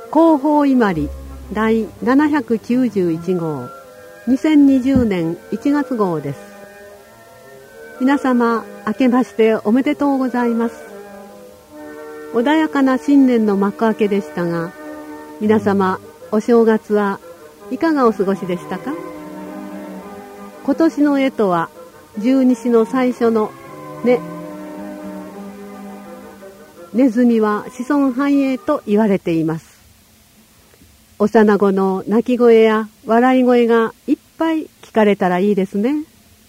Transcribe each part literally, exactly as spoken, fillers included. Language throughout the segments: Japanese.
広報伊万里第ななひゃくきゅうじゅういち号にせんにじゅうねんいちがつ号です。皆様明けましておめでとうございます。穏やかな新年の幕開けでしたが、皆様お正月はいかがお過ごしでしたか？今年の干支は十二支の最初のね、ネズミは子孫繁栄と言われています。幼子の泣き声や笑い声がいっぱい聞かれたらいいですね。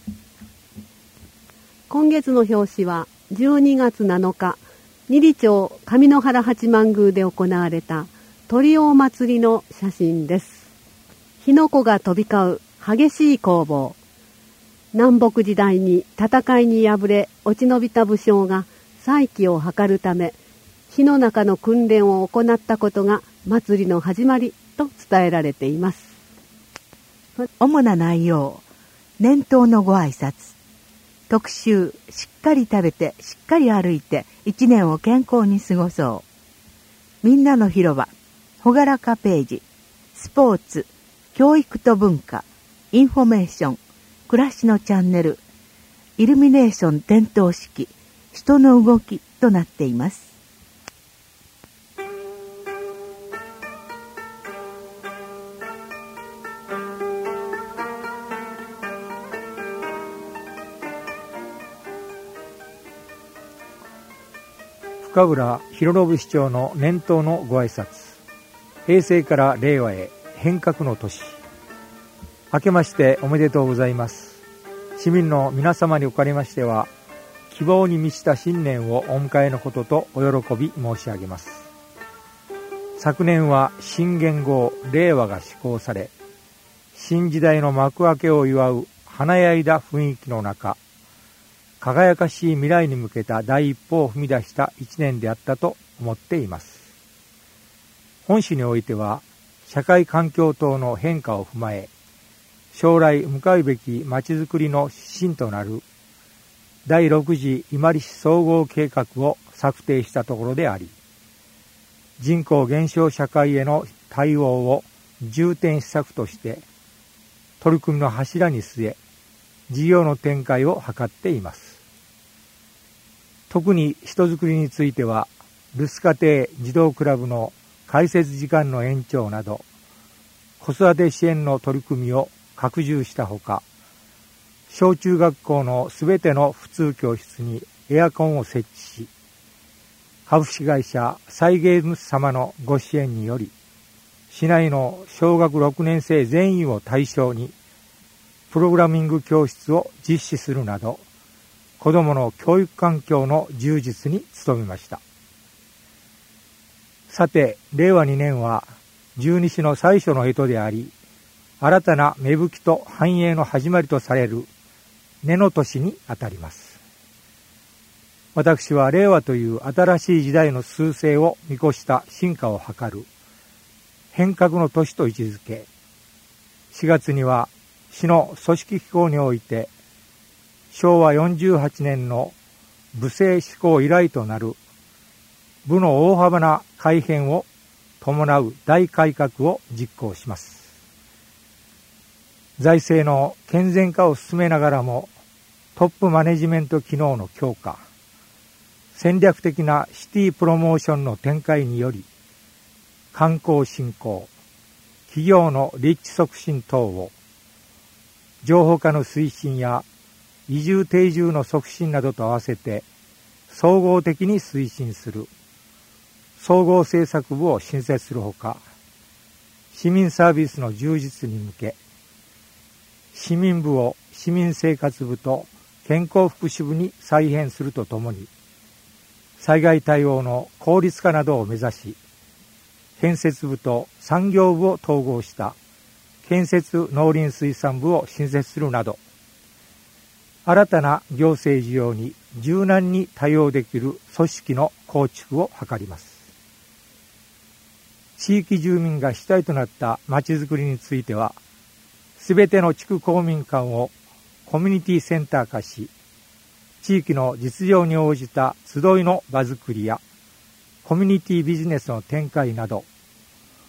今月の表紙はじゅうにがつなのか、二里町上野原八幡宮で行われた鳥大祭りの写真です。火の粉が飛び交う激しい攻防。南北時代に戦いに敗れ落ち延びた武将が再起を図るため、火の中の訓練を行ったことが祭りの始まりと伝えられています。 主な内容、年頭のご挨拶、特集、しっかり食べてしっかり歩いて一年を健康に過ごそう。みんなの広場、ほがらかページ、スポーツ、教育と文化、インフォメーション、暮らしのチャンネル、イルミネーション点灯式、人の動きとなっています。 深浦博信市長の年頭のご挨拶。平成から令和へ変革の年。明けましておめでとうございます。市民の皆様におかれましては、希望に満ちた新年をお迎えのこととお喜び申し上げます。昨年は新元号令和が施行され、新時代の幕開けを祝う華やいだ雰囲気の中、輝かしい未来に向けた第一歩を踏み出した一年であったと思っています。本市においては、社会環境等の変化を踏まえ、将来向かうべきまちづくりの指針となるだいろく次伊万里市総合計画を策定したところであり、人口減少社会への対応を重点施策として取り組みの柱に据え、事業の展開を図っています。特に人づくりについては、留守家庭児童クラブの開設時間の延長など、子育て支援の取り組みを拡充したほか、小中学校のすべての普通教室にエアコンを設置し、株式会社サイゲームス様のご支援により、市内の小学ろくねん生全員を対象に、プログラミング教室を実施するなど、子どもの教育環境の充実に努めました。さて、令和にねんは十二支の最初の干支であり、新たな芽吹きと繁栄の始まりとされる根の年にあたります。私は令和という新しい時代の趨勢を見越した進化を図る変革の年と位置づけ、しがつには市の組織機構においてしょうわよんじゅうはちねんの部制施行以来となる部の大幅な改変を伴う大改革を実行します。財政の健全化を進めながらも、トップマネジメント機能の強化、戦略的なシティプロモーションの展開により、観光振興、企業の立地促進等を、情報化の推進や移住定住の促進などと合わせて、総合的に推進する総合政策部を新設するほか、市民サービスの充実に向け、市民部を市民生活部と健康福祉部に再編するとともに、災害対応の効率化などを目指し、建設部と産業部を統合した建設農林水産部を新設するなど、新たな行政事業に柔軟に対応できる組織の構築を図ります。地域住民が主体となったまちづくりについては、すべての地区公民館をコミュニティセンター化し、地域の実情に応じた集いの場づくりやコミュニティビジネスの展開など、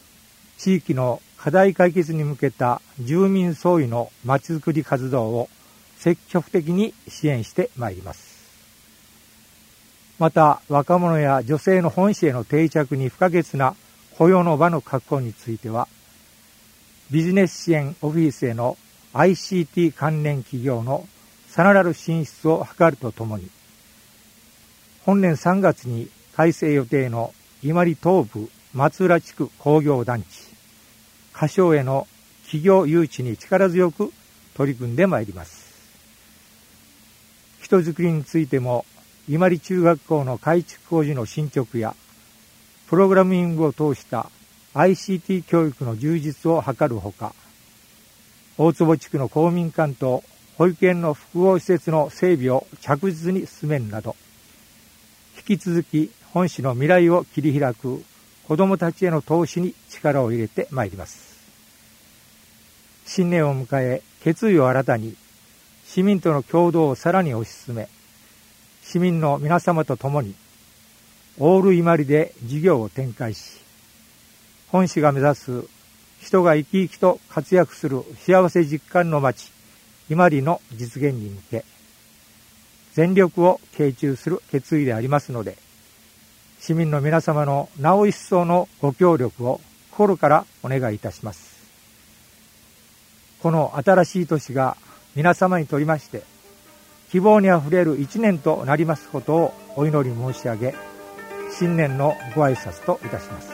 地域の課題解決に向けた住民総意のまちづくり活動を積極的に支援してまいります。また、若者や女性の本市への定着に不可欠な雇用の場の確保については、ビジネス支援オフィスへの アイシーティー 関連企業のさらなる進出を図るとともに、本年さんがつに改正予定の伊万里東部松浦地区工業団地、仮称への企業誘致に力強く取り組んでまいります。人づくりについても、伊万里中学校の改築工事の進捗や、プログラミングを通した アイシーティー 教育の充実を図るほか、大坪地区の公民館と保育園の複合施設の整備を着実に進めるなど、引き続き本市の未来を切り開く子どもたちへの投資に力を入れてまいります。新年を迎え、決意を新たに、市民との協働をさらに推し進め、市民の皆様と共に、オール伊万里で事業を展開し、本市が目指す人が生き生きと活躍する幸せ実感の街、伊万里の実現に向け、全力を傾注する決意でありますので、市民の皆様のなお一層のご協力を心からお願いいたします。この新しい年が皆様にとりまして、希望にあふれる一年となりますことをお祈り申し上げ、新年のご挨拶といたします。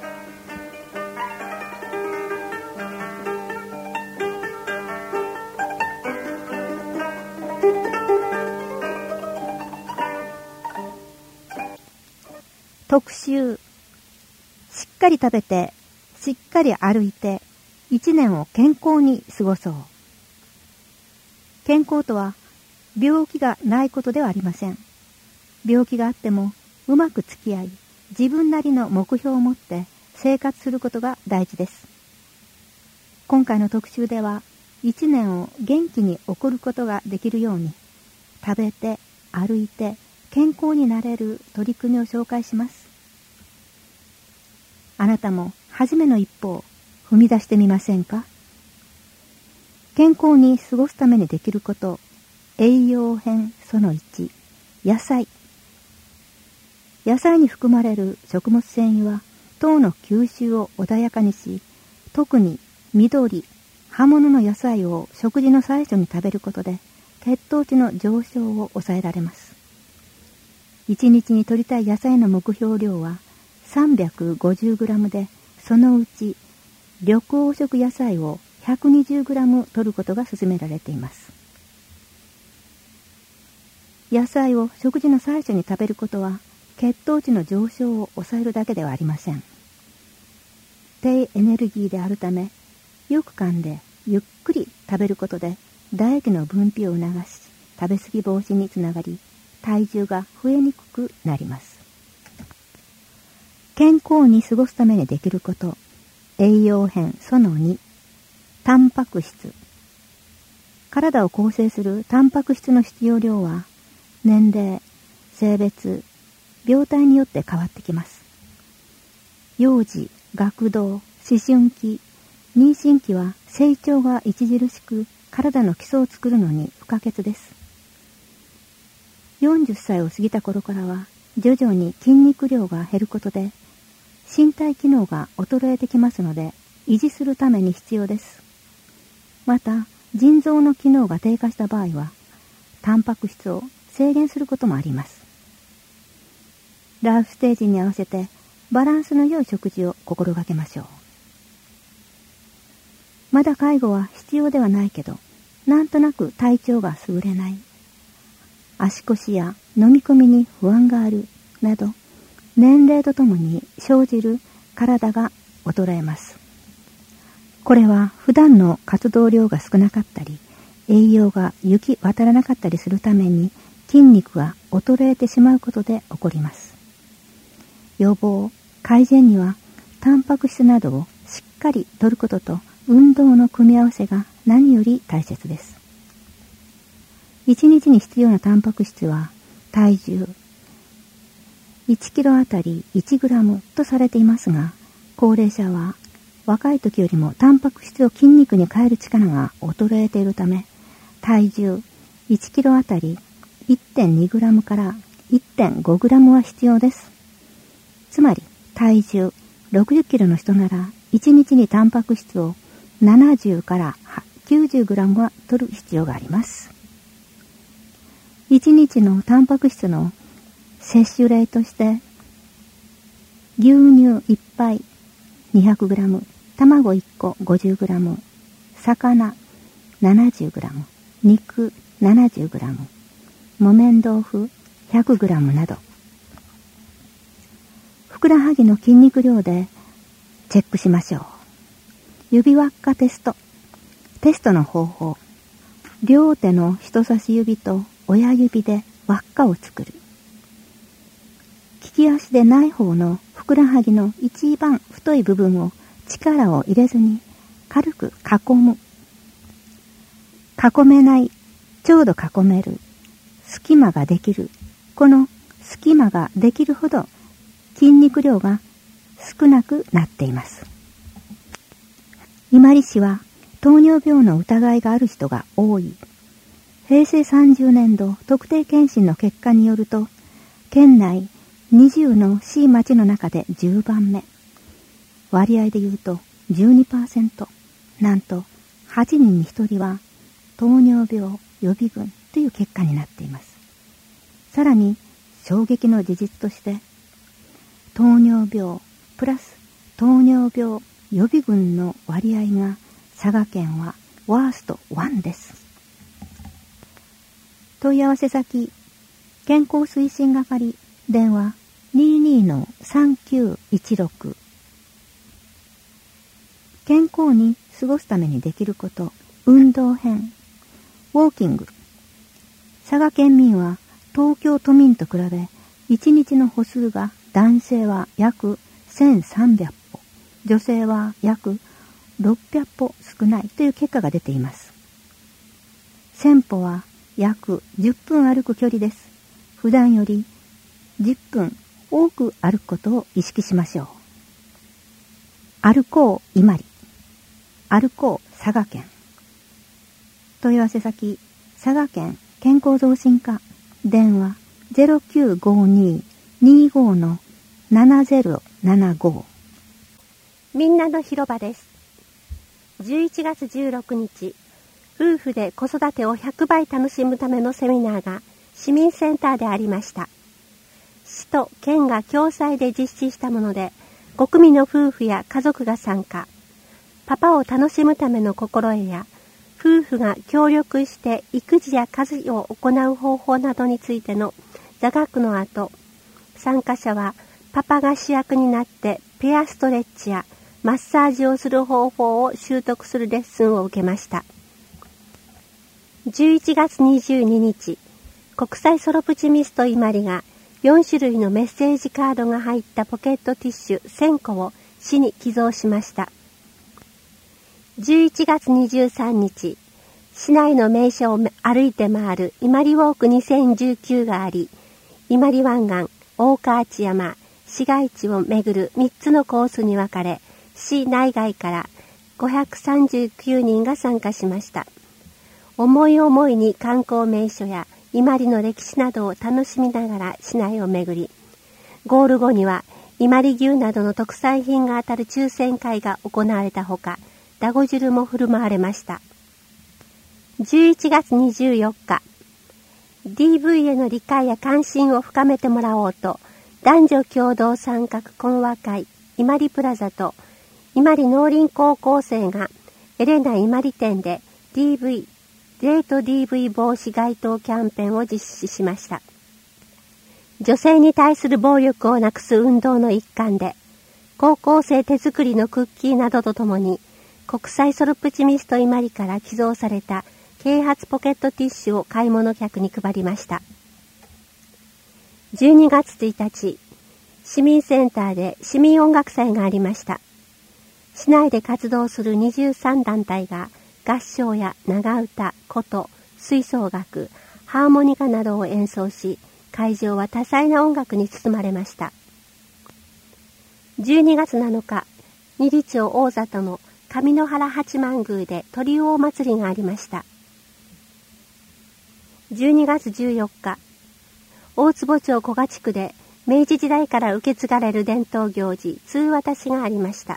特集、しっかり食べて、しっかり歩いて、一年を健康に過ごそう。健康とは、病気がないことではありません。病気があっても、うまく付き合い、自分なりの目標を持って生活することが大事です。今回の特集では、一年を元気に送ることができるように、食べて、歩いて、健康になれる取り組みを紹介します。あなたも初めの一歩を踏み出してみませんか？健康に過ごすためにできること、栄養編そのいち、野菜。野菜に含まれる食物繊維は糖の吸収を穏やかにし、特に緑、葉物の野菜を食事の最初に食べることで血糖値の上昇を抑えられます。一日に摂りたい野菜の目標量は さんびゃくごじゅうグラム で、そのうち緑黄色野菜を ひゃくにじゅうグラム 摂ることが勧められています。野菜を食事の最初に食べることは血糖値の上昇を抑えるだけではありません。低エネルギーであるため、よく噛んでゆっくり食べることで唾液の分泌を促し、食べ過ぎ防止につながり、体重が増えにくくなります。健康に過ごすためにできること、栄養編そのに、タンパク質。体を構成するタンパク質の必要量は、年齢、性別、病態によって変わってきます。幼児、学童、思春期、妊娠期は成長が著しく、体の基礎を作るのに不可欠です。よんじゅっさいを過ぎた頃からは、徐々に筋肉量が減ることで、身体機能が衰えてきますので、維持するために必要です。また、腎臓の機能が低下した場合は、タンパク質を制限することもあります。ライフステージに合わせて、バランスの良い食事を心がけましょう。まだ介護は必要ではないけど、なんとなく体調が優れない。足腰や飲み込みに不安があるなど、年齢とともに生じる体が衰えます。これは普段の活動量が少なかったり、栄養が行き渡らなかったりするために筋肉が衰えてしまうことで起こります。予防、改善にはタンパク質などをしっかり摂ることと運動の組み合わせが何より大切です。いちにちに必要なタンパク質は体重いちキロあたりいちグラムとされていますが、高齢者は若い時よりもタンパク質を筋肉に変える力が衰えているため、体重いちキロあたり いってんにグラム から いってんごグラム は必要です。つまり体重ろくじゅっキロの人ならいちにちにタンパク質をななじゅうからきゅうじゅうグラム は摂る必要があります。いちにちのタンパク質の摂取例として、牛乳いっぱい にひゃくグラム、卵いっこ ごじゅうグラム、魚 ななじゅうグラム、肉 ななじゅうグラム、木綿豆腐 ひゃくグラム など、ふくらはぎの筋肉量でチェックしましょう。指輪っかテスト。テストの方法。両手の人差し指と親指で輪っかを作る。利き足でない方のふくらはぎの一番太い部分を力を入れずに軽く囲む。囲めない、ちょうど囲める、隙間ができる。この隙間ができるほど筋肉量が少なくなっています。伊万里市は糖尿病の疑いがある人が多い。へいせいさんじゅうねんど特定健診の結果によると、県内にじゅうの市町の中でじゅうばんめ。割合で言うと じゅうにパーセント。なんとはちにんにひとりは糖尿病予備軍という結果になっています。さらに衝撃の事実として、糖尿病プラス糖尿病予備軍の割合が佐賀県はワーストワンです。問い合わせ先、健康推進係、電話 にじゅうにのさんきゅういちろく。健康に過ごすためにできること、運動編、ウォーキング。佐賀県民は東京都民と比べ、いちにちの歩数が男性は約せんさんびゃくぽ、女性は約ろっぴゃくぽ少ないという結果が出ています。せんぽは約じゅっぷん歩く距離です。普段よりじゅっぷん多く歩くことを意識しましょう。歩こう伊万里、歩こう佐賀県。問い合わせ先、佐賀県健康増進課、電話 ゼロきゅうごに にご のななゼロななご。 みんなの広場です。じゅういちがつじゅうろくにち、夫婦で子育てをひゃくばい楽しむためのセミナーが市民センターでありました。市と県が共催で実施したもので、ごくみの夫婦や家族が参加。パパを楽しむための心得や、夫婦が協力して育児や家事を行う方法などについての座学の後、参加者はパパが主役になってペアストレッチやマッサージをする方法を習得するレッスンを受けました。じゅういちがつにじゅうににち、国際ソロプチミスト伊万里がよんしゅるいのメッセージカードが入ったポケットティッシュせんこを市に寄贈しました。じゅういちがつにじゅうさんにち、市内の名所を歩いて回る伊万里ウォークにせんじゅうきゅうがあり、伊万里湾岸、大河内山、市街地を巡るみっつのコースに分かれ、市内外からごひゃくさんじゅうきゅうにんが参加しました。思い思いに観光名所や伊万里の歴史などを楽しみながら市内を巡り、ゴール後には伊万里牛などの特産品が当たる抽選会が行われたほか、だご汁も振る舞われました。じゅういちがつにじゅうよっか、ディーブイ への理解や関心を深めてもらおうと、男女共同参画懇話会伊万里プラザと伊万里農林高校生がエレナ伊万里店で ディーブイ、デート ディーブイ 防止街頭キャンペーンを実施しました。女性に対する暴力をなくす運動の一環で、高校生手作りのクッキーなどとともに、国際ソルプチミスト伊万里から寄贈された啓発ポケットティッシュを買い物客に配りました。じゅうにがつついたち、市民センターで市民音楽祭がありました。市内で活動するにじゅうさんだんたいが合唱や長唄、琴、吹奏楽、ハーモニカなどを演奏し、会場は多彩な音楽に包まれました。じゅうにがつなのか、 二里町大里の上野原八幡宮で鳥大祭りがありました。じゅうにがつじゅうよっか、大坪町古賀地区で明治時代から受け継がれる伝統行事、通渡しがありました。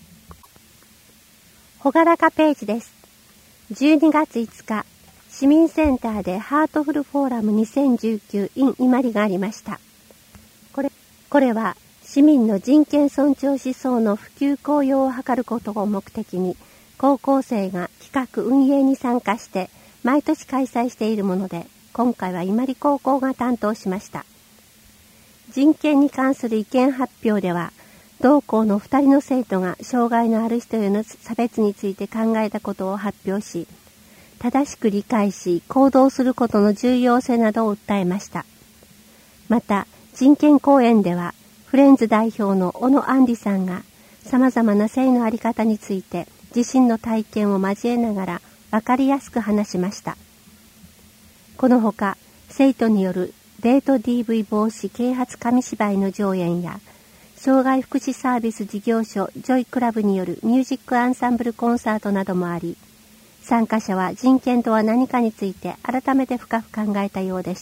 ほがらかページです。じゅうにがついつか、市民センターでハートフルフォーラムにせんじゅうきゅう in 伊万里がありました。これ、これは市民の人権尊重思想の普及向上を図ることを目的に、高校生が企画運営に参加して毎年開催しているもので、今回は伊万里高校が担当しました。人権に関する意見発表では、同校のふたりの生徒が障害のある人への差別について考えたことを発表し、正しく理解し行動することの重要性などを訴えました。また、人権講演では、フレンズ代表の小野杏里さんが、様々な性のあり方について自身の体験を交えながら分かりやすく話しました。このほか、生徒によるデート ディーブイ 防止啓発紙芝居の上演や、障害福祉サービス事業所ジョイクラブによるミュージックアンサンブルコンサートなどもあり、参加者は人権とは何かについて改めて深く考えたようでした。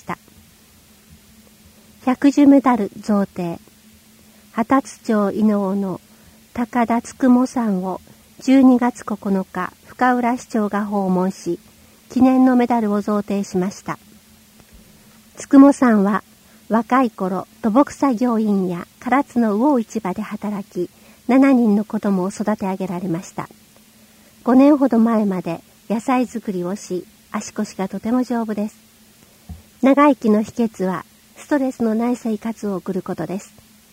百寿メダル贈呈。旗津町伊能の高田つくも山をじゅうにがつここのか深浦市長が訪問し、記念のメダルを贈呈しました。つくもさんは若い頃土木作業員や唐津の魚市場で働き、しちにんの子供を育て上げられました。ごねんほど前まで野菜作りをし、足腰がとても丈夫です。長生きの秘訣はストレスのない生活を送ることです。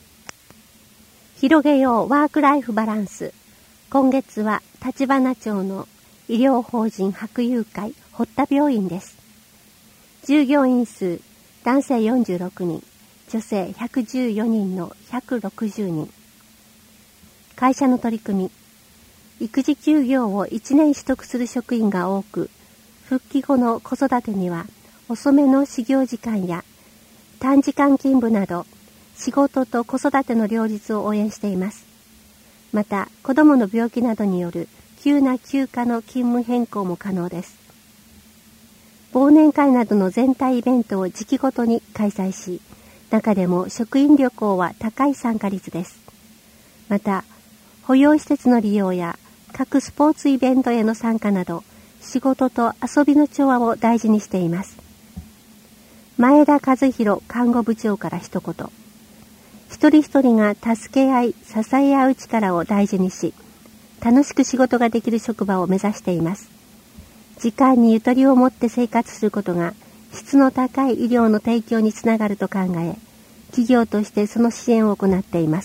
広げようワークライフバランス。今月は立花町の医療法人博友会堀田病院です。従業員数男性よんじゅうろくにん、女性ひゃくじゅうよにんのひゃくろくじゅうにん。会社の取り組み、育児休業をいちねん取得する職員が多く、復帰後の子育てには遅めの始業時間や短時間勤務など、仕事と子育ての両立を応援しています。また、子どもの病気などによる急な休暇の勤務変更も可能です。忘年会などの全体イベントを時期ごとに開催し、中でも職員旅行は高い参加率です。また、保養施設の利用や各スポーツイベントへの参加など、仕事と遊びの調和を大事にしています。前田和弘看護部長から一言。一人一人が助け合い、支え合う力を大事にし、楽しく仕事ができる職場を目指しています。時間にゆとりを持って生活することが質の高い医療の提供につながると考え、企業としてその支援を行っています。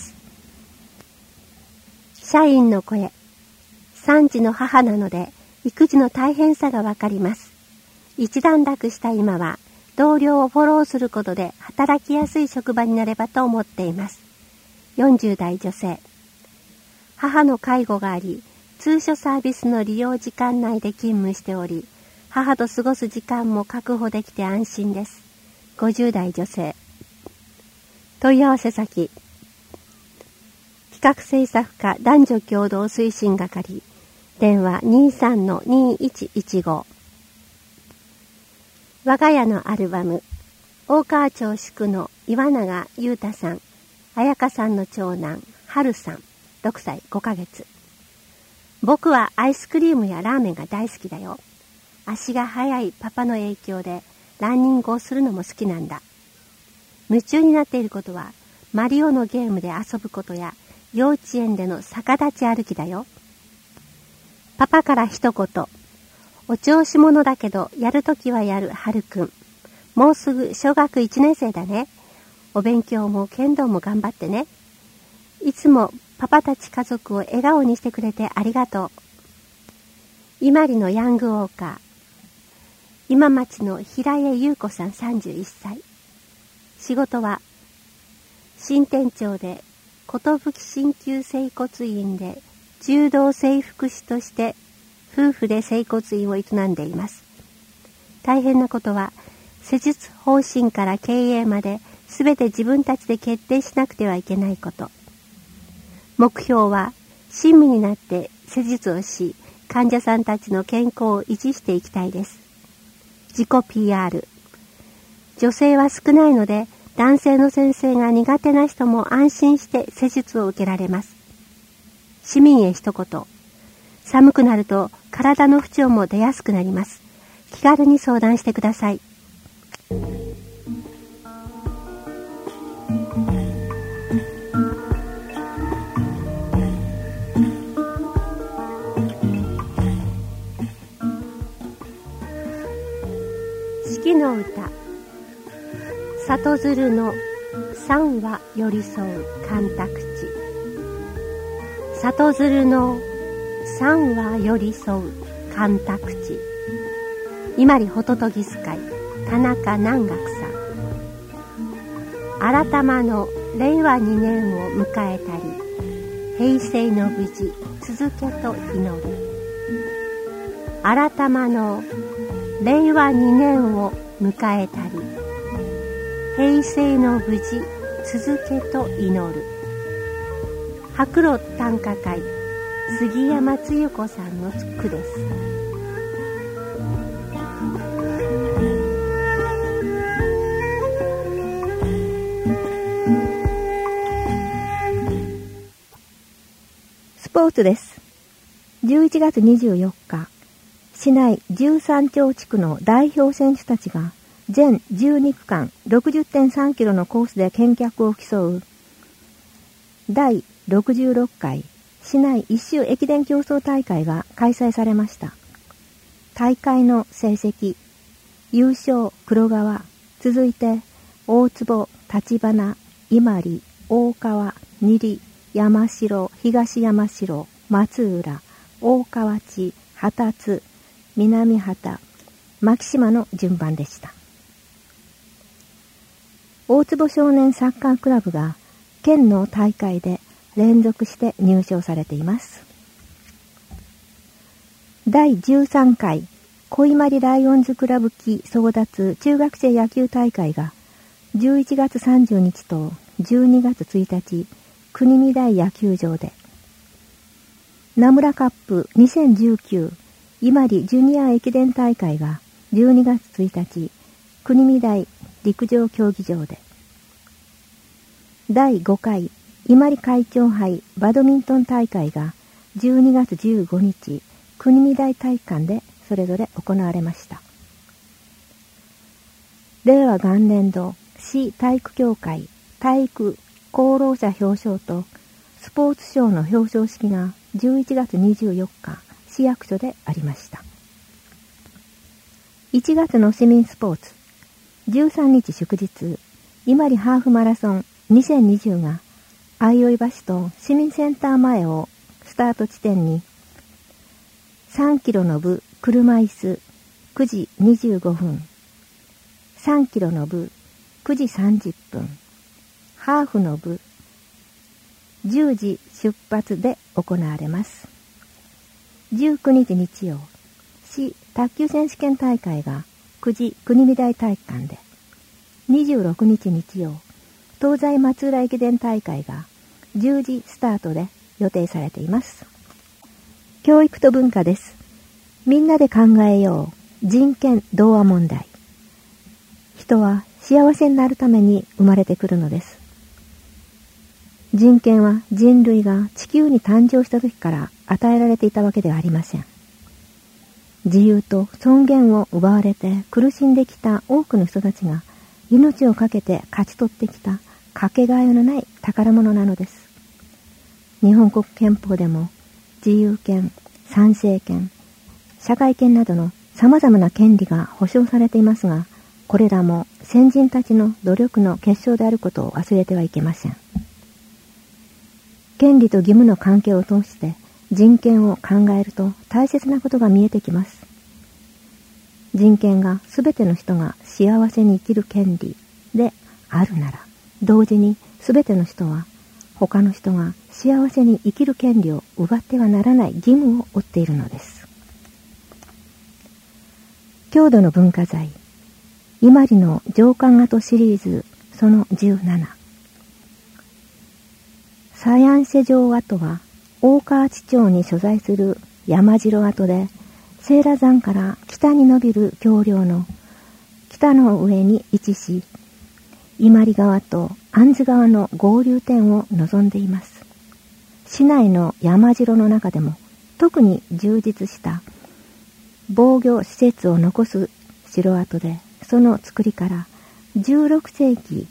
社員の声。三児の母なので育児の大変さがわかります。一段落した今は同僚をフォローすることで働きやすい職場になればと思っています。よんじゅう代女性。母の介護があり、通所サービスの利用時間内で勤務しており、母と過ごす時間も確保できて安心です。ごじゅう代女性。問い合わせ先。企画制作課男女共同推進係。電話 にじゅうさんのにいちいちご。我が家のアルバム。大川町宿の岩永裕太さん、彩香さんの長男、春さん、ろくさいごかげつ。僕はアイスクリームやラーメンが大好きだよ。足が速いパパの影響でランニングをするのも好きなんだ。夢中になっていることはマリオのゲームで遊ぶことや幼稚園での逆立ち歩きだよ。パパから一言。お調子者だけどやるときはやる春くん。もうすぐ小学いちねん生だね。お勉強も剣道も頑張ってね。いつもパパたち家族を笑顔にしてくれてありがとう。伊万里のヤングウォーカー。今町の平江優子さんさんじゅういっさい。仕事は新店長で寿鍼灸整骨院で柔道整復師として夫婦で整骨院を営んでいます。大変なことは施術方針から経営まで全て自分たちで決定しなくてはいけないこと。目標は親身になって施術をし、患者さんたちの健康を維持していきたいです。自己 ピーアール。女性は少ないので、男性の先生が苦手な人も安心して施術を受けられます。市民へ一言。寒くなると体の不調も出やすくなります。気軽に相談してください。四季の歌。里鶴の三羽寄り添う干拓地。里鶴の三羽寄り添う干拓地。今里ホトトギス会田中南学さん。改まのれいわにねんを迎えたり、平成の無事続けと祈る。改まのれいわにねんを迎えたり、平成の無事続けと祈る。白露短歌会杉山つゆ子さんの句です。 スポーツです。じゅういちがつにじゅうよっか、市内じゅうさんちょう地区の代表選手たちが全じゅうにくかん ろくじゅってんさんキロのコースで健脚を競うだいろくじゅうろっかい市内一周駅伝競争大会が開催されました。大会の成績、優勝黒川、続いて大坪、橘、伊万里、大川、二里、山城、東山城、松浦、大川内、旗津、南畑、牧島の順番でした。大坪少年サッカークラブが県の大会で連続して入賞されています。だいじゅうさんかい小伊万里ライオンズクラブ期争奪中学生野球大会がじゅういちがつさんじゅうにちとじゅうにがつついたち、国見台野球場で、名村カップにせんじゅうきゅう伊万里ジュニア駅伝大会がじゅうにがつついたち、国見台陸上競技場で、だいごかい伊万里会長杯バドミントン大会がじゅうにがつじゅうごにち、国見台体育館でそれぞれ行われました。令和元年度市体育協会体育功労者表彰とスポーツ賞の表彰式がじゅういちがつにじゅうよっか市役所でありました。いちがつの市民スポーツ、じゅうさんにち祝日、伊万里ハーフマラソンにせんにじゅうが相生橋と市民センター前をスタート地点にさんキロの部車椅子くじにじゅうごふん、さんキロの部くじさんじゅっぷん、ハーフの部じゅうじ出発で行われます。じゅうくにち日曜、市卓球選手権大会がくじ国見台体育館で、にじゅうろくにち日曜、東西松浦駅伝大会がじゅうじスタートで予定されています。教育と文化です。みんなで考えよう。人権同和問題。人は幸せになるために生まれてくるのです。人権は人類が地球に誕生した時から与えられていたわけではありません。自由と尊厳を奪われて苦しんできた多くの人たちが命を懸けて勝ち取ってきたかけがえのない宝物なのです。日本国憲法でも自由権、参政権、社会権などの様々な権利が保障されていますが、これらも先人たちの努力の結晶であることを忘れてはいけません。権利と義務の関係を通して人権を考えると大切なことが見えてきます。人権がすべての人が幸せに生きる権利であるなら、同時にすべての人は他の人が幸せに生きる権利を奪ってはならない義務を負っているのです。郷土の文化財、伊万里の城下跡シリーズそのじゅうなな。サヤンシェ城跡は大河内町に所在する山城跡で、清羅山から北に伸びる橋梁の北の上に位置し、伊万里川と安津川の合流点を望んでいます。市内の山城の中でも特に充実した防御施設を残す城跡で、その作りからじゅうろくせいき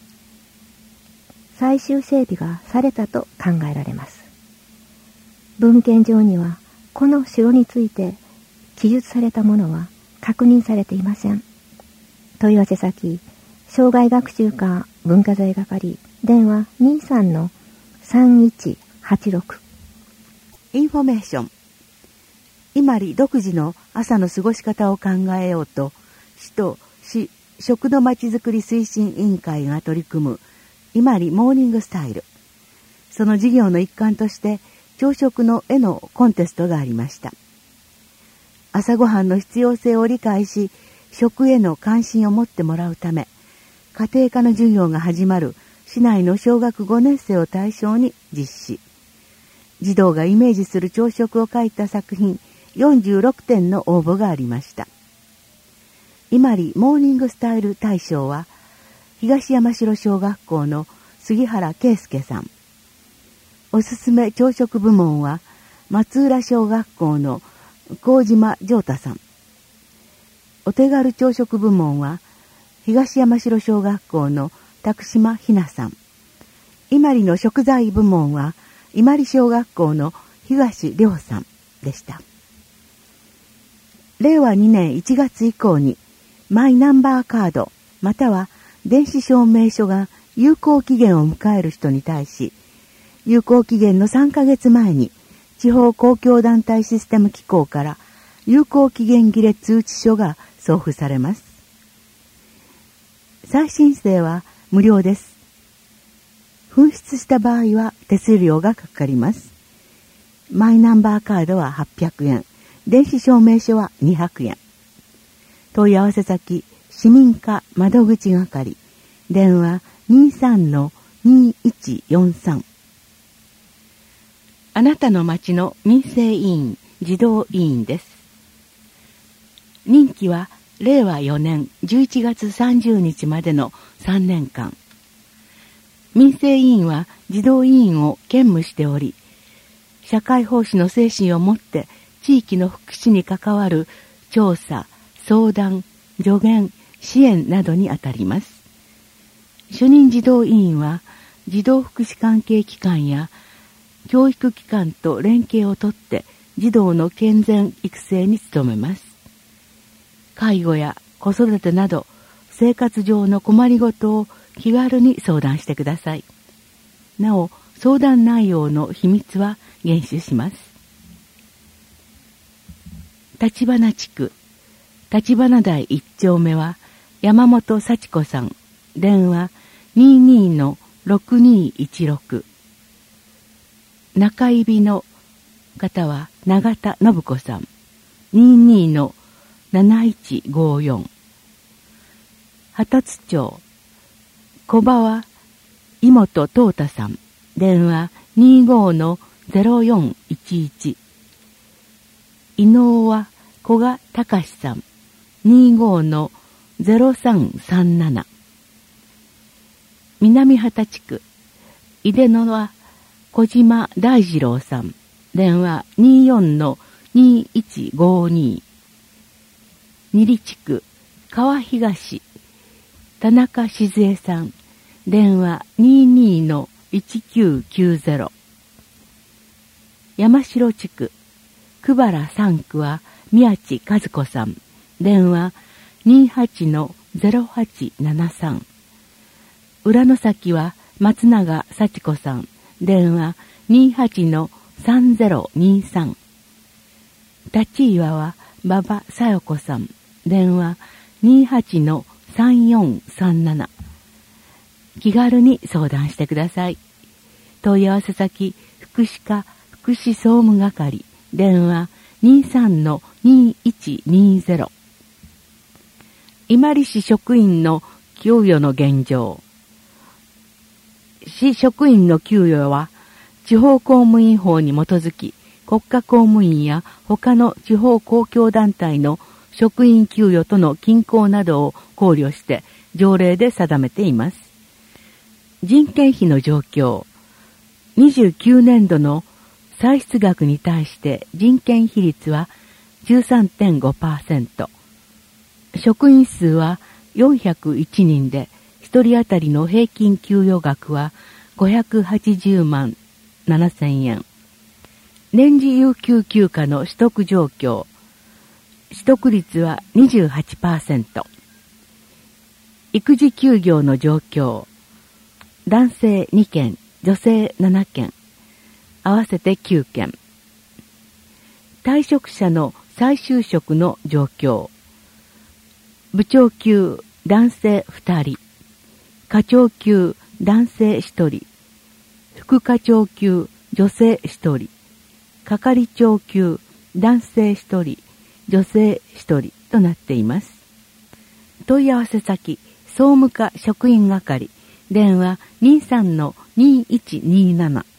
最終整備がされたと考えられます。文献上にはこの城について記述されたものは確認されていません。問い合わせ先、生涯学習課文化財係、電話 にじゅうさんのさんいちはちろく。 インフォメーション。伊万里独自の朝の過ごし方を考えようと、市と市食のまちづくり推進委員会が取り組む伊万里モーニングスタイル。その事業の一環として朝食の絵のコンテストがありました。朝ごはんの必要性を理解し、食への関心を持ってもらうため、家庭科の授業が始まる市内の小学ごねん生を対象に実施。児童がイメージする朝食を描いた作品よんじゅうろくてんの応募がありました。伊万里モーニングスタイル大賞は、東山城小学校の杉原圭介さん。おすすめ朝食部門は、松浦小学校の高島城太さん。お手軽朝食部門は、東山城小学校の宅島ひなさん。伊万里の食材部門は、伊万里小学校の東亮さんでした。れいわにねんいちがつ以降に、マイナンバーカード、または電子証明書が有効期限を迎える人に対し、有効期限のさんかげつまえに、地方公共団体システム機構から有効期限切れ通知書が送付されます。再申請は無料です。紛失した場合は手数料がかかります。マイナンバーカードははっぴゃくえん、電子証明書はにひゃくえん。問い合わせ先、市民課窓口係、電話 にじゅうさんのにいちよんさん。あなたの町の民生委員、児童委員です。任期はれいわよねんじゅういちがつさんじゅうにちまでのさんねんかん。民生委員は児童委員を兼務しており、社会奉仕の精神を持って地域の福祉に関わる調査、相談、助言、支援などにあたります。主任児童委員は児童福祉関係機関や教育機関と連携をとって児童の健全育成に努めます。介護や子育てなど生活上の困りごとを気軽に相談してください。なお、相談内容の秘密は厳守します。立花地区、立花台一丁目は山本幸子さん、電話 にじゅうにのろくにいちろく。中入りの方は永田信子さん、にじゅうにのなないちごよん。旗津町、小場は妹東太さん、電話にじゅうごのぜろよんいちいち。伊能は古賀隆さん、にじゅうごのぜろさんさんなな。南畑地区、井出野は小島大二郎さん、電話にじゅうよんのにいちごに。二里地区、川東、田中静江さん、電話にじゅうにのいちきゅうきゅうぜろ。山城地区、久原三区は宮地和子さん、電話にじゅうはちのぜろはちななさん。浦野崎は松永幸子さん、電話にじゅうはちのさんぜろにさん。立岩は馬場小夜子さん、電話にじゅうはちのさんよんさんなな。気軽に相談してください。問い合わせ先、福祉課福祉総務係、電話にじゅうさんのにいちにぜろ。伊万里市職員の給与の現状。市職員の給与は、 地方公務員法に基づき、国家公務員や他の地方公共団体の職員給与との均衡などを考慮して条例で定めています。人件費の状況。にじゅうきゅうねんどの歳出額に対して人件比率は じゅうさんてんごパーセント。職員数はよんひゃくいちにんで、ひとり当たりの平均給与額はごひゃくはちじゅうまんななせんえん。年次有給休暇の取得状況。取得率は にじゅうはちパーセント。育児休業の状況。男性にけん、女性ななけん。合わせてきゅうけん。退職者の再就職の状況。部長級男性ふたり。課長級男性ひとり。副課長級女性ひとり。係長級男性ひとり。女性ひとりとなっています。問い合わせ先、総務課職員係、電話 にさんのにいちになな。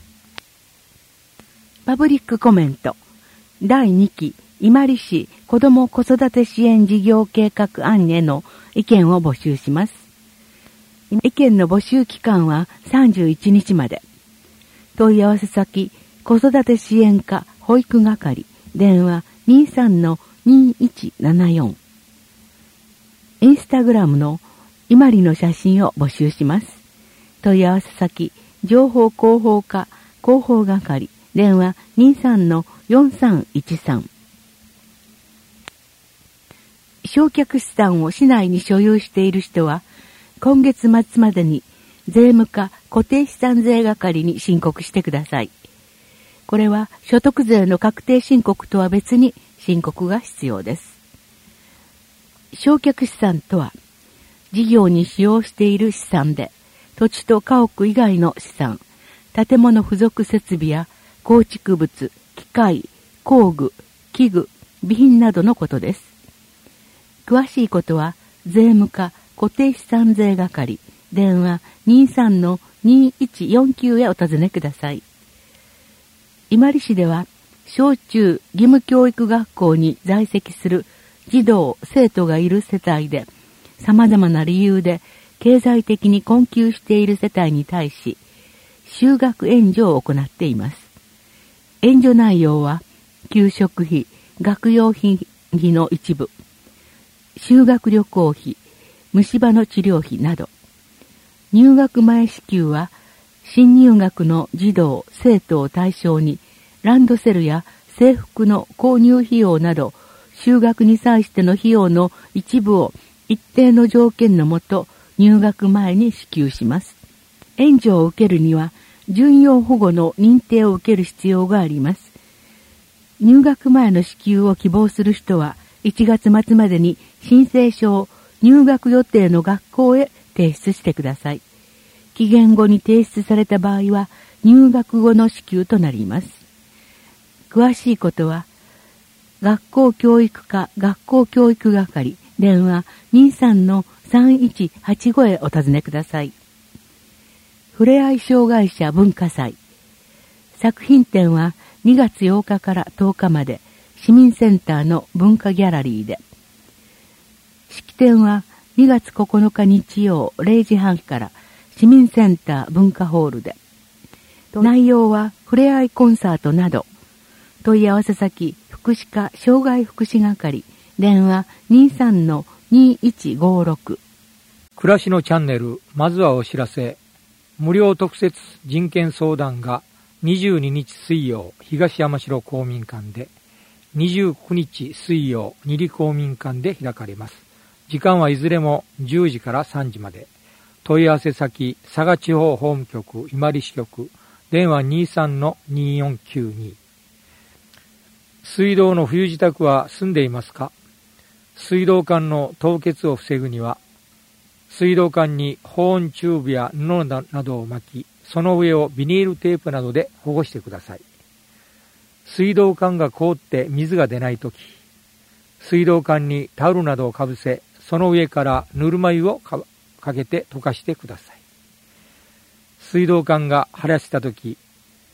パブリックコメント。だいにき、伊万里市子ども子育て支援事業計画案への意見を募集します。意見の募集期間はさんじゅういちにちまで。問い合わせ先、子育て支援課保育係、電話にさんのにいちななよん。インスタグラムの伊万里の写真を募集します。問い合わせ先、情報広報課広報係、電話にさんのよんさんいちさん。償却資産を市内に所有している人は、今月末までに税務課固定資産税係に申告してください。これは所得税の確定申告とは別に申告が必要です。償却資産とは、事業に使用している資産で、土地と家屋以外の資産、建物付属設備や構築物、機械、工具、器具、備品などのことです。詳しいことは、税務課固定資産税係、電話にさんのにいちよんきゅうへお尋ねください。伊万里市では、小中義務教育学校に在籍する児童・生徒がいる世帯で、様々な理由で経済的に困窮している世帯に対し、就学援助を行っています。援助内容は、給食費、学用品費の一部、修学旅行費、虫歯の治療費など、入学前支給は、新入学の児童・生徒を対象に、ランドセルや制服の購入費用など、就学に際しての費用の一部を一定の条件のもと、入学前に支給します。援助を受けるには、準用保護の認定を受ける必要があります。入学前の支給を希望する人は、いちがつまつまでに申請書を入学予定の学校へ提出してください。期限後に提出された場合は、入学後の支給となります。詳しいことは、学校教育課学校教育係、電話にさんのさんいちはちごへお尋ねください。ふれあい障害者文化祭。作品展はにがつようかからとおかまで市民センターの文化ギャラリーで。式典はにがつここのか日曜れいじはんから市民センター文化ホールで。内容はふれあいコンサートなど。問い合わせ先、福祉課障害福祉係、電話にさんのにいちごろく。 暮らしのチャンネル、まずはお知らせ。無料特設人権相談がにじゅうににち水曜、東山城公民館で、にじゅうくにち水曜、二里公民館で開かれます。時間はいずれもじゅうじからさんじまで。問い合わせ先、佐賀地方法務局、伊万里支局、電話にさんのによんきゅうに。水道の冬支度は済んでいますか？水道管の凍結を防ぐには、水道管に保温チューブや布などを巻き、その上をビニールテープなどで保護してください。水道管が凍って水が出ないとき、水道管にタオルなどをかぶせ、その上からぬるま湯を か, かけて溶かしてください。水道管が破裂したとき、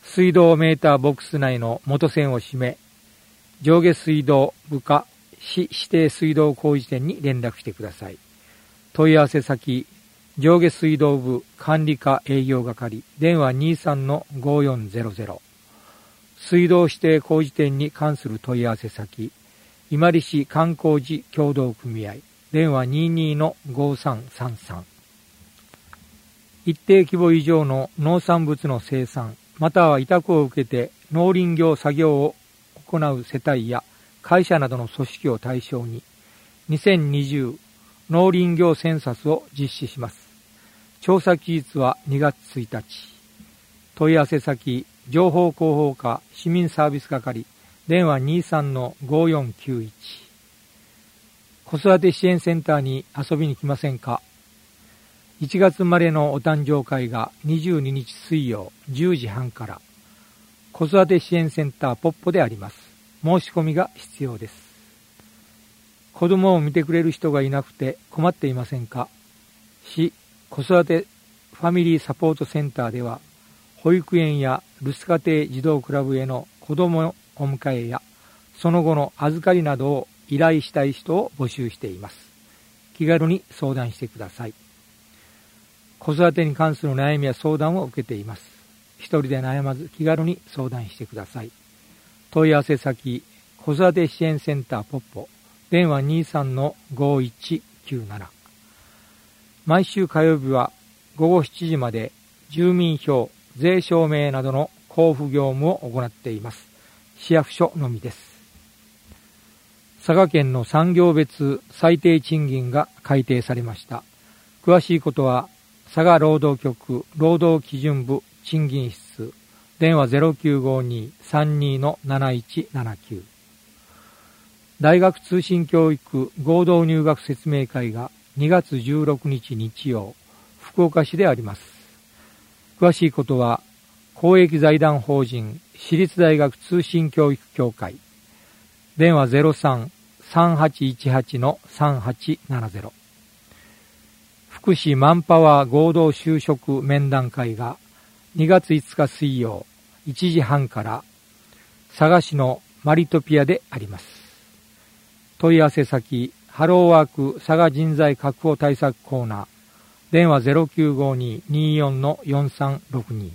水道メーターボックス内の元栓を閉め、上下水道部下市指定水道工事店に連絡してください。問い合わせ先、上下水道部管理課営業係、電話 にじゅうさんのごよんゼロゼロ。水道指定工事店に関する問い合わせ先、伊万里市観光寺協同組合、電話 にじゅうにのごさんさんさん。一定規模以上の農産物の生産、または委託を受けて農林業作業を行う世帯や会社などの組織を対象に、にせんにじゅう農林業センサスを実施します。調査期日はにがつついたち。問い合わせ先、情報広報課市民サービス係、電話 にじゅうさんのごよんきゅういち。子育て支援センターに遊びに来ませんか？いちがつ生まれのお誕生会がにじゅうににち水曜じゅうじはんから、子育て支援センターポッポであります。申し込みが必要です。子供を見てくれる人がいなくて困っていませんか？市子育てファミリーサポートセンターでは、保育園や留守家庭児童クラブへの子供のお迎えや、その後の預かりなどを依頼したい人を募集しています。気軽に相談してください。子育てに関する悩みや相談を受けています。一人で悩まず気軽に相談してください。問い合わせ先、子育て支援センターポッポ、電話 にじゅうさんのごいちきゅうなな。毎週火曜日はごごしちじまで住民票、税証明などの交付業務を行っています。市役所のみです。佐賀県の産業別最低賃金が改定されました。詳しいことは佐賀労働局労働基準部賃金室、電話 ゼロきゅうごに さんに のなないちななきゅう。大学通信教育合同入学説明会がにがつじゅうろくにち日曜、福岡市であります。詳しいことは公益財団法人私立大学通信教育協会、電話 ゼロさん さんはちいちはち のさんはちななゼロ。福祉マンパワー合同就職面談会がにがついつか水曜いちじはんから佐賀市のマリトピアであります。問い合わせ先、ハローワーク佐賀人材確保対策コーナー、電話 ゼロきゅうごに にじゅうよんのよんさんろくに。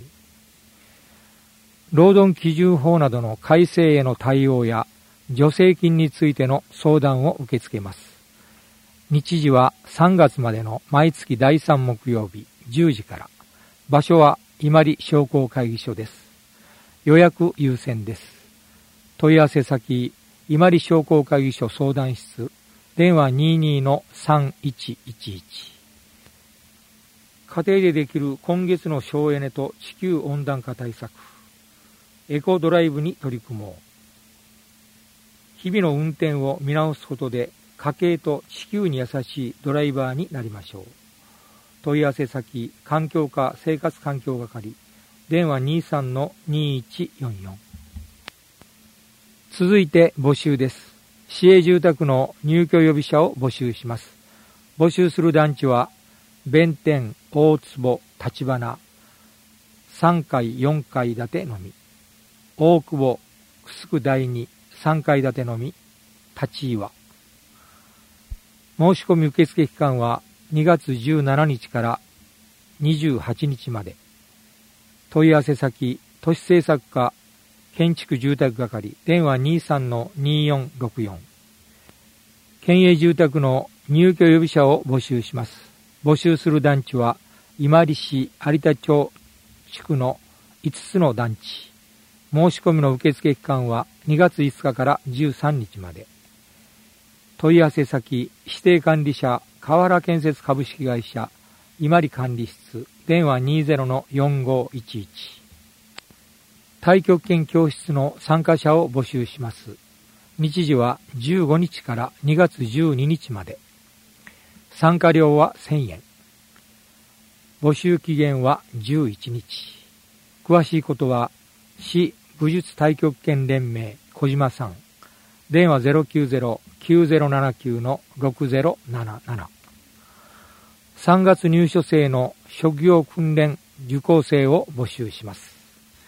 労働基準法などの改正への対応や助成金についての相談を受け付けます。日時はさんがつまでの毎月だいさん木曜日じゅうじから。場所は伊万里商工会議所です。予約優先です。問い合わせ先、伊万里商工会議所相談室、電話 にじゅうにのさんいちいちいち。家庭でできる今月の省エネと地球温暖化対策、エコドライブに取り組もう。日々の運転を見直すことで家計と地球に優しいドライバーになりましょう。問い合わせ先、環境課生活環境係、電話 にじゅうさんのにいちよんよん。続いて募集です。市営住宅の入居予備者を募集します。募集する団地は弁天、大坪、立花、さんかいよんかい建てのみ、大久保、楠第二、さんかい建てのみ、立岩。申し込み受付期間はにがつじゅうしちにちからにじゅうはちにちまで。問い合わせ先、都市政策課建築住宅係、電話 にじゅうさんのによんろくよん。県営住宅の入居予備者を募集します。募集する団地は伊万里市有田町地区のいつつの団地。申し込みの受付期間はにがついつかからじゅうさんにちまで。問い合わせ先、指定管理者川原建設株式会社伊万里管理室、電話 にじゅうのよんごいちいち。太極拳教室の参加者を募集します。日時はじゅうごにちからにがつじゅうににちまで。参加料はせんえん。募集期限はじゅういちにち。詳しいことは市武術太極拳連盟小島さん、電話 ゼロきゅうゼロ きゅうゼロななきゅうのろくゼロななな。さんがつ入所生の職業訓練受講生を募集します。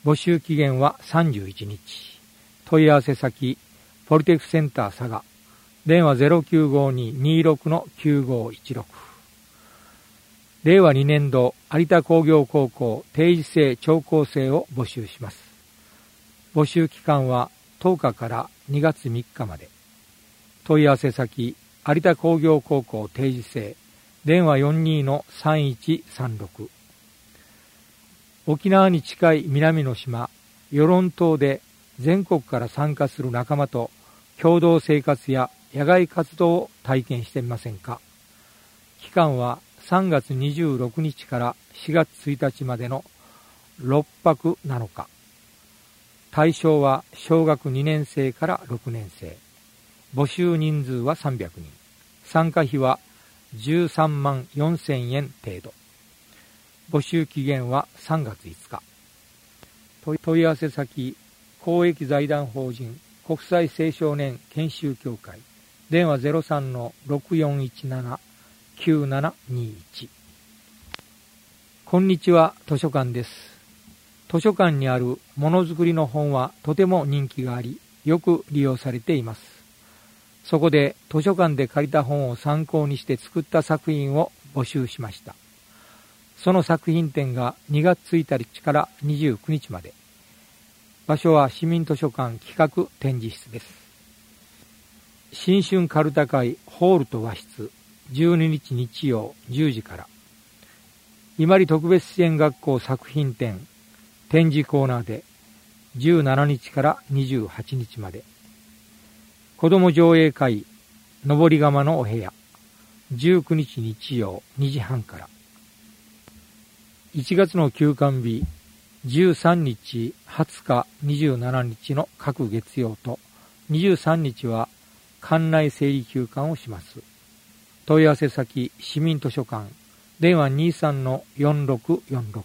募集期限はさんじゅういちにち。問い合わせ先、ポリテックセンター佐賀。電話 ゼロきゅうごに にじゅうろく きゅうごいちろく。れいわにねんど有田工業高校定時制聴講生を募集します。募集期間はとおかからにがつみっかまで。問い合わせ先、有田工業高校定時制。電話 よんにーのさんいちさんろく。沖縄に近い南の島、与論島で全国から参加する仲間と共同生活や野外活動を体験してみませんか。期間はさんがつにじゅうろくにちからしがつついたちまでのろっぱくなのか。対象は小学にねんせいからろくねんせい。募集人数はさんびゃくにん。参加費はじゅうさんまんよんせんえん程度。募集期限はさんがついつか。問い合わせ先、公益財団法人国際青少年研修協会。電話 ゼロさんのろくよんいちなな きゅうななにいち。こんにちは、図書館です。図書館にあるものづくりの本はとても人気があり、よく利用されています。そこで図書館で借りた本を参考にして作った作品を募集しました。その作品展がにがつついたちからにじゅうくにちまで。場所は市民図書館企画展示室です。新春かるた会ホールと和室、じゅうににち日曜じゅうじから。伊万里特別支援学校作品展、展示コーナーでじゅうしちにちからにじゅうはちにちまで。子ども上映会、登り窯のお部屋、じゅうくにち日曜にじはんから。いちがつの休館日、じゅうさんにち、はつか、にじゅうしちにちの各月曜と、にじゅうさんにちは館内整理休館をします。問い合わせ先、市民図書館、電話 にじゅうさんのよんろくよんろく。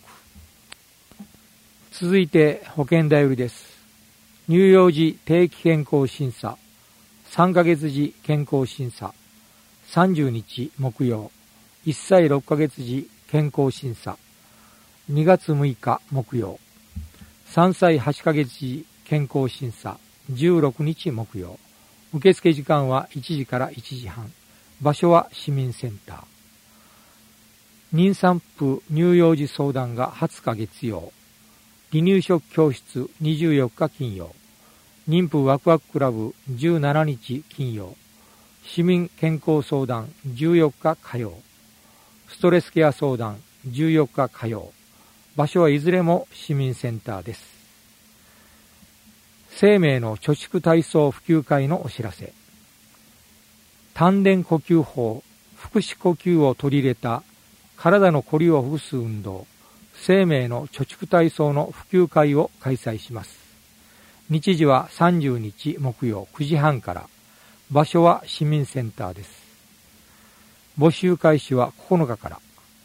続いて保険だよりです。乳幼児定期健康審査、さんかげつじ健康審査、さんじゅうにち木曜、いっさいろっかげつじ健康審査、にがつむいか木曜、さんさいはちかげつじ健康審査、じゅうろくにち木曜。受付時間はいちじからいちじはん。場所は市民センター。妊産婦乳幼児相談がはつか月曜。離乳食教室にじゅうよっか金曜。妊婦ワクワククラブじゅうしちにち金曜。市民健康相談じゅうよっか火曜。ストレスケア相談じゅうよっか火曜。場所はいずれも市民センターです。生命の貯蓄体操普及会のお知らせ。丹田呼吸法、腹式呼吸を取り入れた体のこりをほぐす運動、生命の貯蓄体操の普及会を開催します。日時はさんじゅうにち木曜くじはんから。場所は市民センターです。募集開始はここのかから。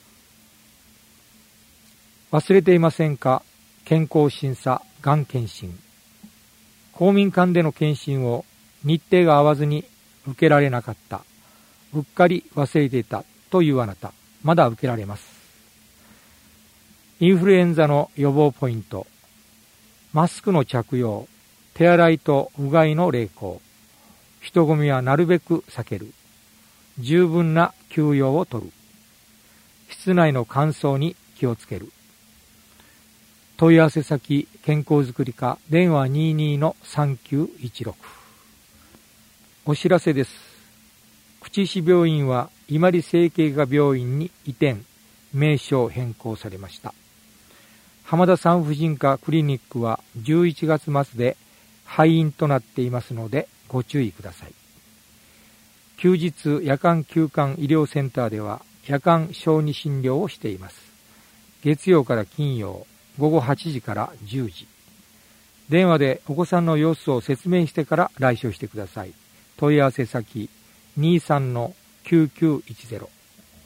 忘れていませんか？健康審査、がん検診。公民館での検診を日程が合わずに受けられなかった、うっかり忘れていたというあなた、まだ受けられます。インフルエンザの予防ポイント、マスクの着用、手洗いとうがいの励行、人混みはなるべく避ける、十分な休養をとる、室内の乾燥に気をつける。問い合わせ先、健康づくり課、電話 にじゅうにのさんきゅういちろく。お知らせです。口石病院は伊万里整形外科病院に移転、名称変更されました。浜田産婦人科クリニックはじゅういちがつ末で廃院となっていますのでご注意ください。休日夜間休館医療センターでは夜間小児診療をしています。月曜から金曜、ごごはちじからじゅうじ。電話でお子さんの様子を説明してから来所してください。問い合わせ先 にじゅうさんのきゅうきゅういちゼロ。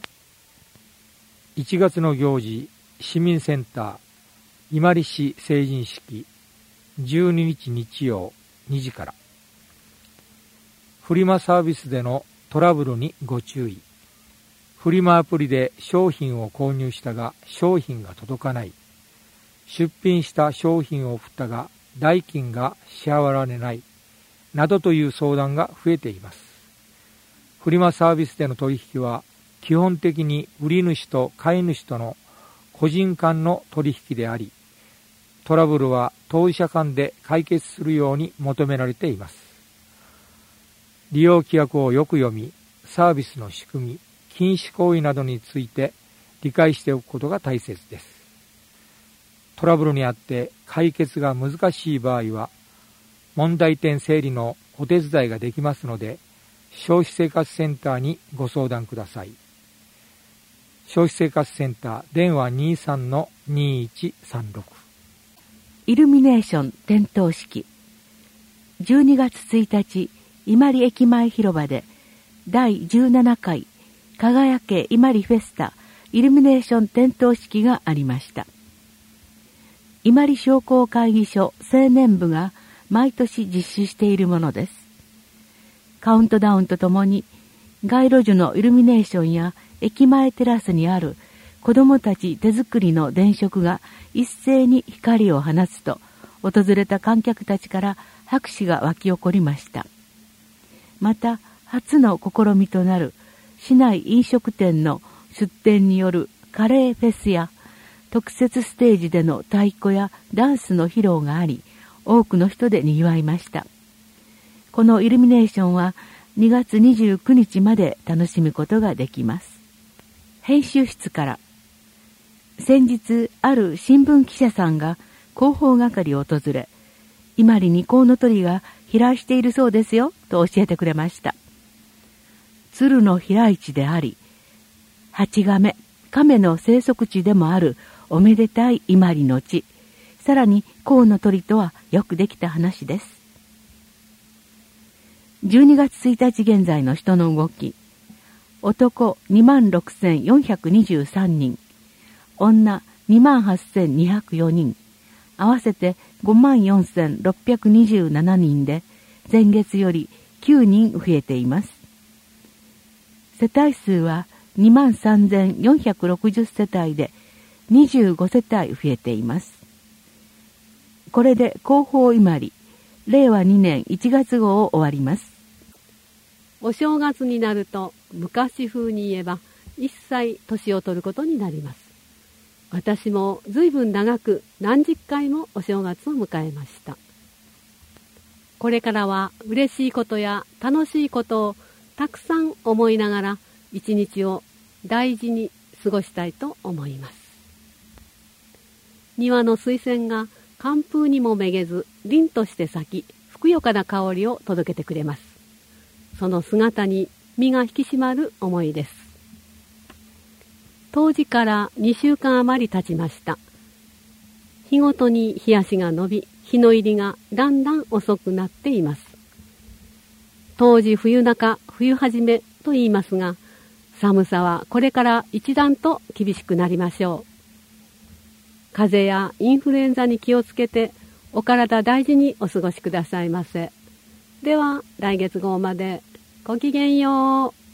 いちがつの行事、市民センター伊万里市成人式、じゅうににち日曜にじから。フリマサービスでのトラブルにご注意。フリマアプリで商品を購入したが商品が届かない。 出品した商品を送ったが代金が支払われないなどという相談が増えています。フリマサービスでの取引は基本的に売り主と買い主との個人間の取引であり、トラブルは当事者間で解決するように求められています。利用規約をよく読み、サービスの仕組み、禁止行為などについて理解しておくことが大切です。トラブルにあって解決が難しい場合は、問題点整理のお手伝いができますので、消費生活センターにご相談ください。消費生活センター電話 にじゅうさんのにいちさんろく。 イルミネーション点灯式。じゅうにがつついたち、伊万里駅前広場でだいじゅうななかい輝け伊万里フェスタイルミネーション点灯式がありました。伊万里商工会議所青年部が毎年実施しているものです。カウントダウンとともに街路樹のイルミネーションや駅前テラスにある子どもたち手作りの電飾が一斉に光を放つと、訪れた観客たちから拍手が湧き起こりました。また初の試みとなる市内飲食店の出店によるカレーフェスや特設ステージでの太鼓やダンスの披露があり、多くの人で賑わいました。このイルミネーションはにがつにじゅうくにちまで楽しむことができます。編集室から、先日ある新聞記者さんが広報係を訪れ、伊万里にコウノトリが飛来しているそうですよと教えてくれました。鶴の飛来地であり、ハチガメ、亀の生息地でもあるおめでたい伊万里の地、さらにコウノトリとはよくできた話です。じゅうにがつついたち現在の人の動き。男 にまんろくせんよんひゃくにじゅうさんにん、女 にまんはっせんにひゃくよにん、合わせて ごまんよんせんろっぴゃくにじゅうななにんで、前月よりきゅうにん増えています。世帯数は にまんさんぜんよんひゃくろくじゅう世帯でにじゅうごせたい増えています。これで広報伊万里れいわにねんいちがつごうを終わります。 お正月になると昔風に言えば一切年を取ることになります。私もずいぶん長く何十回もお正月を迎えました。これからは嬉しいことや楽しいことをたくさん思いながら一日を大事に過ごしたいと思います。庭の水仙が寒風にもめげず凛として咲き、ふくよかな香りを届けてくれます。その姿に身が引き締まる思いです。冬至からにしゅうかん余り経ちました。日ごとに日足が伸び、日の入りがだんだん遅くなっています。冬至冬中、冬始めと言いますが、寒さはこれから一段と厳しくなりましょう。風邪やインフルエンザに気をつけて、お体大事にお過ごしくださいませ。では来月号までごきげんよう。